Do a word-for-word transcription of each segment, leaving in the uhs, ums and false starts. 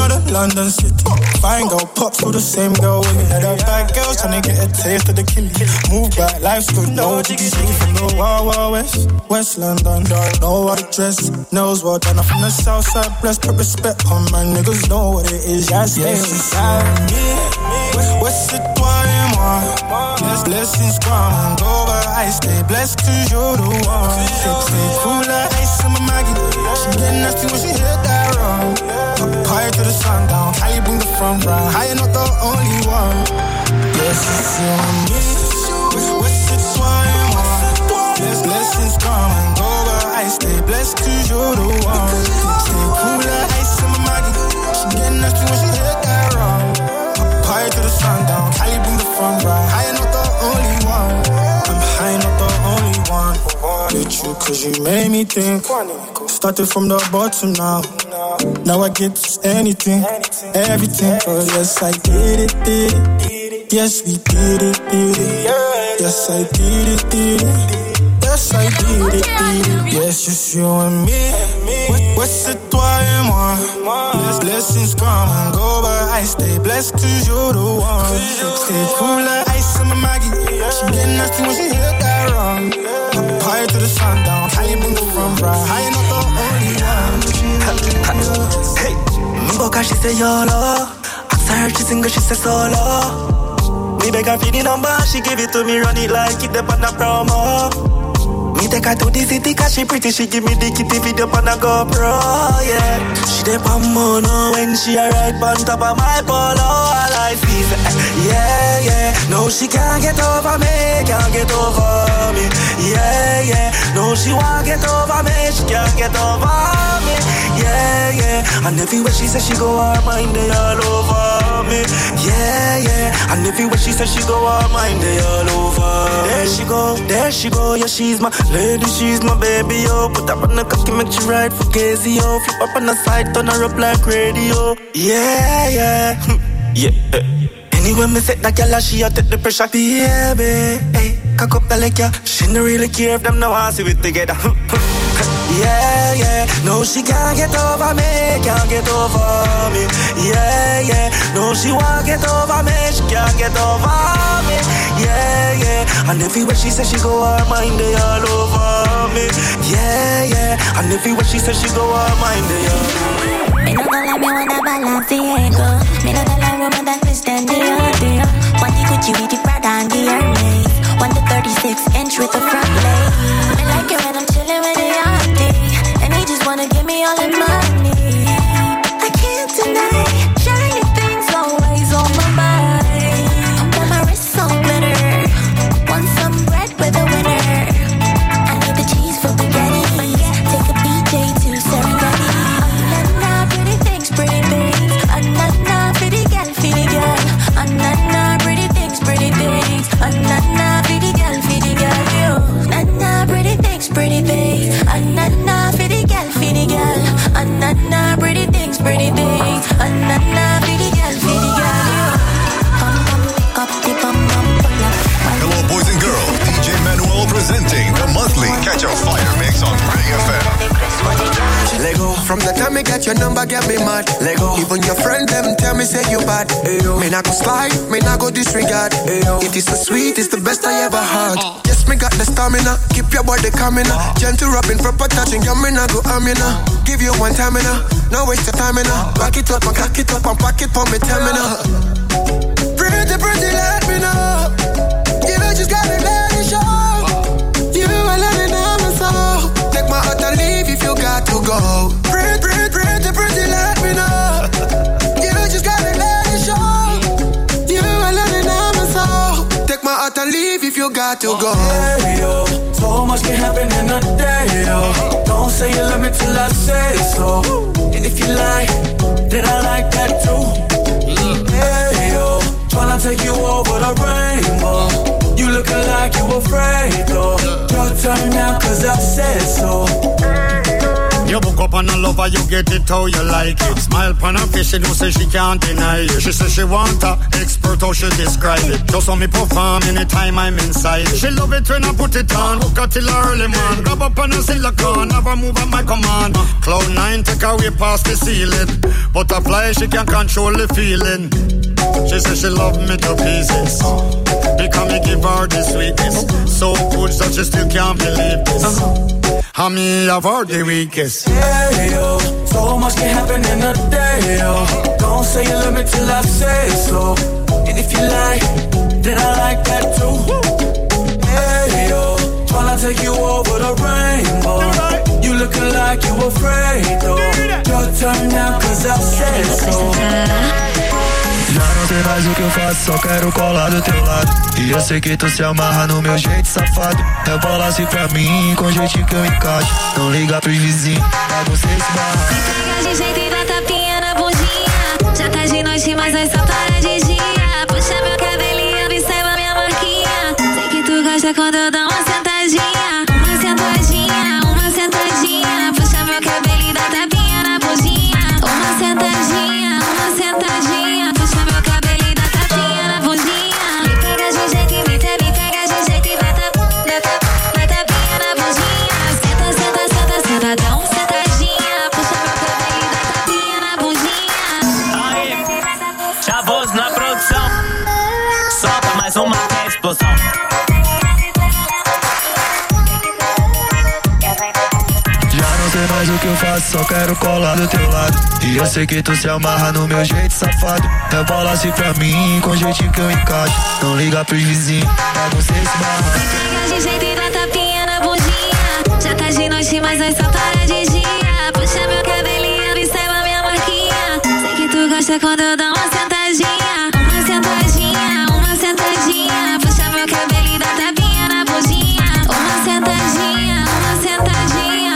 of the London city. Fine girl, pops with the same girl with me. The bad girls tryna get a taste of the killie. Move back, life's good, no jiggy jiggy. From the Wild Wild West, West London. Know how to dress, nails well done. I'm from the south side, blessed, put respect on my niggas. Know what it is, yeah, stay inside me. What's it, toi et moi? Blessings come and go, but I stay blessed cause you're the one. Stay cool like ice in my Maggie. She get nasty when she hit that wrong. Party to the sundown, how you bring the front round? How you not the only one? Yes, it's you and me. What's it, toi et moi? Blessings come and go, but I stay blessed cause you're the one. Stay cool like ice in my Maggie. She get nasty when she hit that wrong. Party to the sundown, how you bring the front round? How you not the only one? I'm high, not the only one. With you cause you made me think. Started from the bottom now. Now I get anything, everything. Oh yes, I did it, did it. Yes, we did it, did it. Yes, I did it, did it. Yes, I did it, did it. Yes, just you and me. What's it, toi et moi? Blessings come and go, but I stay blessed cause you're the one. Stay cool like ice in my Maggie. She get nasty when she hit that wrong. Party to the sundown, how you bring the front right? How you not the only one? Hey, Mboka, she say YOLO. After her, she sing, she say solo. Me beg her for the number, she give it to me, run it like it up on a promo. Me take her to the city cause she pretty. She give me the kitty video on a GoPro, yeah. She dey on mono when she arrive on top of my polo. All I see, yeah, yeah. No, she can't get over me, can't get over me. Yeah, yeah. No, she won't get over me, she can't get over me. Yeah, yeah. And everywhere she says she go, her mind they all over me. Yeah, yeah. And everywhere she says she go, her mind they all over. There she go, there she go, yeah, she's my lady, she's my baby, yo. Put up on the cocky, make you ride for Casey, yo. Flip up on the side, turn her up like radio. Yeah, yeah, yeah. Anyway, me set that girl, she take the pressure. Baby, hey, cock up the leg, yeah. She don't really care if them now want to see it together. Yeah, yeah. No, she can't get over me, can't get over me. Yeah, yeah. No, she won't get over me, she can't get over me. Yeah, yeah. And everywhere she says she go, her mind they all over me. Yeah, yeah. And everywhere she says she go, her mind they all over me. Me no gonna lie, me wanna balance the ego. Me no gonna lie, woman that Christian Dior, Dior. Want the Gucci with the Prada and the Hermes. Want the thirty-six inch with the front leg. Me like it when I'm chillin' with the auntie, and they just wanna give me all the money. I can't deny, shiny things always on my mind. Want my wrist on glitter, want some bread with a winner. I need the cheese for spaghetti, take a B J to Serengeti. Pretty things, pretty things. Anana, pretty girl, pretty girl. Anana, pretty things, pretty things. Anana, pretty girl, pretty girl. Anana, pretty things, pretty things. Anana, pretty girl, pretty girl. Anana, pretty things, pretty things. Anana, pretty girl, pretty girl. Bum bum, pick up the bum bum, pull up. Hello, boys and girls. D J Manuel presenting the monthly Catch a Fire mix on Ring F M. Lego. From the time I got your number, get me mad. Lego. Even your friend them tell me say you bad. Ayo. Me not go slide, me not go disregard. Ayo. It is so sweet, it's the best I ever had. Yes, me got the stamina, keep your body coming up. Gentle rubbing, proper touching, yeah, me not go amina. Give you one time enough, no waste your time enough. Back it up, and cock it up, and pack it for me terminal. Pretty, pretty, let me know. You just gotta let it show. You are letting on my soul. Take my heart and leave if you got to go. Pretty, pretty, pretty, pretty, let me know. You just gotta let it show. You are letting on my soul. Take my heart and leave if you got to go. Hey, yo, so much can happen in a day, yo. Don't say you love me till I say so. And if you like, then I like that too. Hey, yo, tryna take you over the rainbow. You looking like you afraid though. Your turn now cause I said so. You book up on a lover, you get it how you like it. Smile pan her face, she know say she can't deny it. She say she want a expert how she describe it. Just how me perform anytime I'm inside it. She love it when I put it on. Hook her till early man. Grab up on a silicone, have her move at my command. Cloud nine take away past the ceiling. Butterfly she can control the feeling. She say she love me to pieces because me give her the sweetness. So good that she still can't believe this. I me have her the weakest. Yeah, yo, so much can happen in a day, yo. Don't say you love me till I say so. And if you like, then I like that too. Yeah, yo, tryna take you over the rainbow. You looking like you afraid though. Your turn now cause I said so. Já não sei mais o que eu faço, só quero colar do teu lado. E eu sei que tu se amarra no meu jeito safado. Rebola assim pra mim, com jeitinho que eu encaixo. Não liga pros vizinhos, pra você se barrar. Pega de jeito e dá tapinha na bundinha. Já tá de noite, mas nós só para de dia. Puxa meu cabelinho, observa minha marquinha. Sei que tu gosta quando eu dou uma sentadinha. Uma sentadinha, uma sentadinha. Puxa meu cabelo e dá tapinha na bundinha. Uma sentadinha, uma sentadinha. O que eu faço, só quero colar do teu lado. E eu sei que tu se amarra no meu jeito safado. Rebola assim pra mim, com jeitinho que eu encaixo. Não liga pros vizinhos, pra você se barrar. Pega de jeito e dá tapinha na bundinha. Já tá de noite, mas nós só para de dia. Puxa meu cabelinho, observa minha marquinha. Sei que tu gosta quando eu dou uma sentadinha. Uma sentadinha, uma sentadinha. Puxa meu cabelo e dá tapinha na bundinha. Uma sentadinha, uma sentadinha.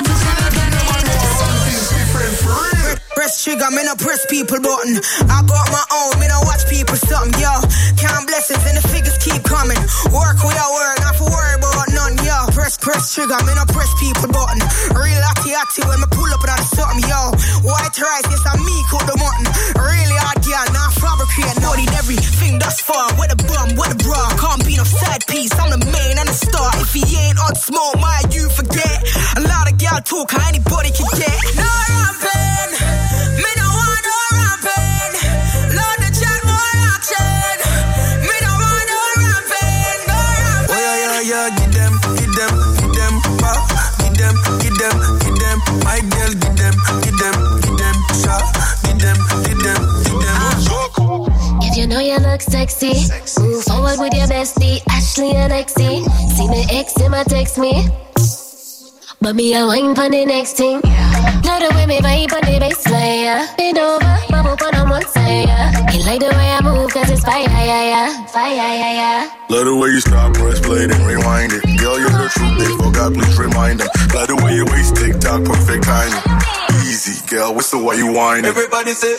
Press trigger, me no press people button. I got my own, me no watch people something, yo. Count blessings and the figures keep coming. Work without work, not for worry about none, yo. Press, press trigger, me no press people button. Real atty atty when me pull up and I something, yo. White rice, yes, I me cook the mutton. Really hard, yeah, not fabricate. Naughty everything thus far. With a bum, with a bra. Can't be no side piece, I'm the main and the star. If he ain't on smoke, my you forget. A lot of gal talk, how anybody can get. No ramping. Me no want no ramping. Lord the chat more action. Me no want no ramping. No ramping. Oh yeah yeah yeah, give them, give them, give them, pop, give them, give them, give them. My girl, give them, give them, give them, shot, give them, give them, give them. If you know you look sexy, sexy move forward with your bestie, Ashley and Exy. See me ex him, text me. But me a wine pon the next thing. Love the way me vibe on the baseline, yeah. Bend over, bubble pon on one side, yeah. He like the way I move cause it's fire, yeah, yeah. Fire, yeah, yeah. Love the way you stop, press play, then rewind it. Girl, you're the truth, they forgot, please remind them. Love the way you waist TikTok, perfect timing. Easy, girl, what's the way you whining? Everybody say,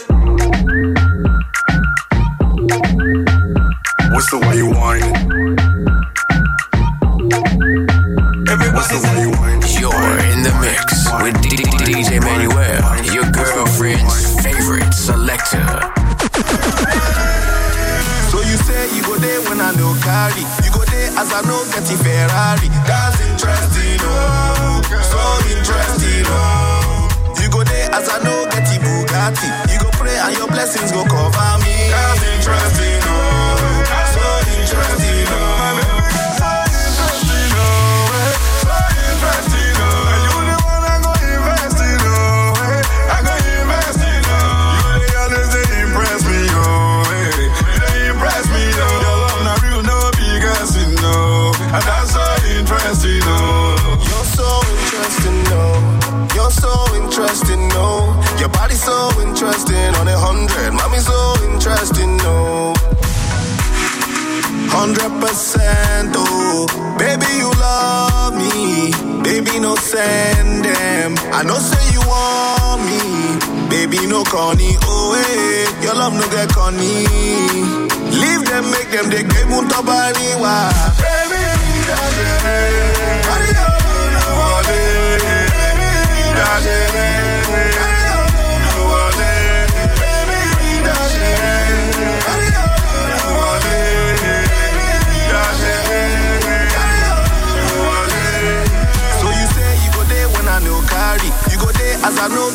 what's the way you whining? What's the way you whining? You're in the mix with D J Manuel, your girlfriend's favorite selector. So you say you go there when I no carry. You go there as I know get a Ferrari. That's interesting, oh, so interesting, oh. You go there as I know get a Bugatti. You go pray and your blessings go cover me. That's interesting, oh, so interesting, oh. And that's so interesting, oh. You're so interesting, no. You're so interesting, no. Your body's so interesting on a hundred. Mommy's so interesting, no. Hundred percent, oh. Baby, you love me. Baby, no send them. I know say you want me. Baby, no corny, oh hey. Your love no get corny. Leave them, make them, they get munto bari wa. Baby, I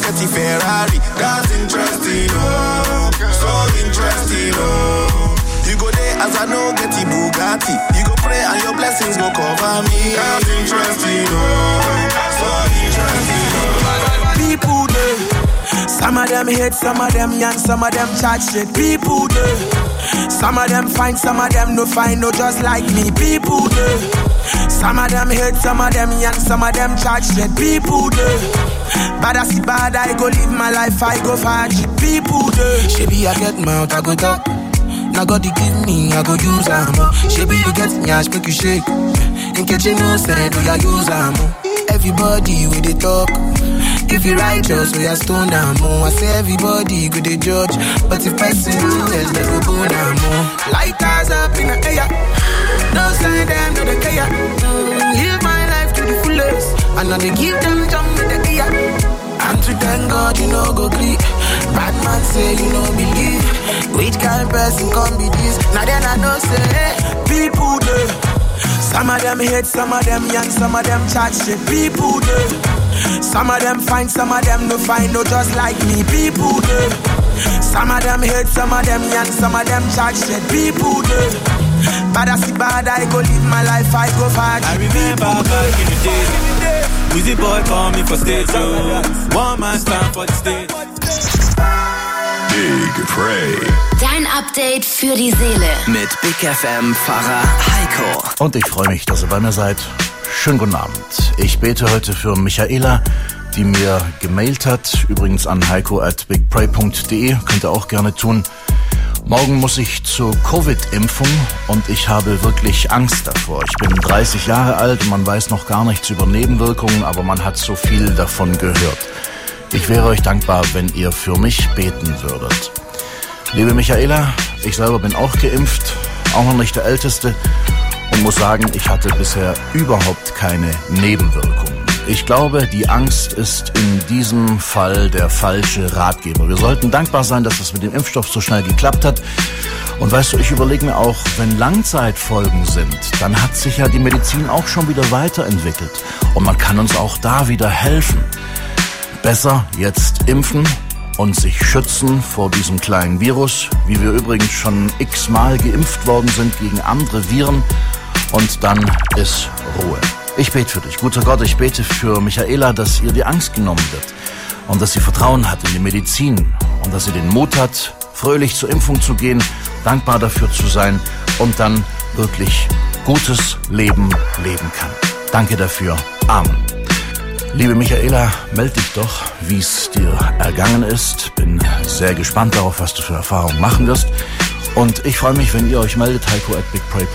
get the Ferrari. That's interesting, oh, so interesting, oh. You go there as I know get the Bugatti. You go pray and your blessings go cover me. That's interesting, oh, so interesting, oh. People there, some of them hate, some of them young, some of them chat shit. People there, some of them fine, some of them no fine, no just like me. People there, some of them hate, some of them young, some of them chat shit. People there, bad I see bad, I go live my life, I go fight shit. People there, she be I get mouth, I go talk. Now God you give me, I go use am. She be you get nyash, make you shake. In case you know, say do ya use am. Everybody with the talk. If you righteous, we are stone down more. I say everybody good they judge, but if person well, they go go down more. Lighters up in the air, no sign them to the care. Mm, live my life to the fullest, and now they give them jump in the air. And to thank God you know go green. Bad man say you know believe. Which kind of person can be this? Now then I know say hey, people there. Some of them hate, some of them young, some of them chat shit. People there. Some of them fine, some of them no fine, no just like me. People there. Some of them hate, some of them young, some of them chat shit. People there. Bad I see bad, I go live my life, I go fight. I remember back in the day, Wizzy boy call me for stage show. One man stand for the stage. Big Pray. Dein Update für die Seele. Mit Big F M-Fahrer Heiko. Und ich freue mich, dass ihr bei mir seid. Schönen guten Abend. Ich bete heute für Michaela, die mir gemailt hat. Übrigens an heiko at bigpray punkt de. Könnt ihr auch gerne tun. Morgen muss ich zur Covid-Impfung und ich habe wirklich Angst davor. Ich bin dreißig Jahre alt und man weiß noch gar nichts über Nebenwirkungen, aber man hat so viel davon gehört. Ich wäre euch dankbar, wenn ihr für mich beten würdet. Liebe Michaela, ich selber bin auch geimpft, auch noch nicht der Älteste und muss sagen, ich hatte bisher überhaupt keine Nebenwirkungen. Ich glaube, die Angst ist in diesem Fall der falsche Ratgeber. Wir sollten dankbar sein, dass es mit dem Impfstoff so schnell geklappt hat. Und weißt du, ich überlege mir auch, wenn Langzeitfolgen sind, dann hat sich ja die Medizin auch schon wieder weiterentwickelt. Und man kann uns auch da wieder helfen. Besser jetzt impfen und sich schützen vor diesem kleinen Virus, wie wir übrigens schon x-mal geimpft worden sind gegen andere Viren. Und dann ist Ruhe. Ich bete für dich. Guter Gott, ich bete für Michaela, dass ihr die Angst genommen wird und dass sie Vertrauen hat in die Medizin und dass sie den Mut hat, fröhlich zur Impfung zu gehen, dankbar dafür zu sein und dann wirklich gutes Leben leben kann. Danke dafür. Amen. Liebe Michaela, meld dich doch, wie es dir ergangen ist. Bin sehr gespannt darauf, was du für Erfahrungen machen wirst. Und ich freue mich, wenn ihr euch meldet, heiko at bigpray punkt de.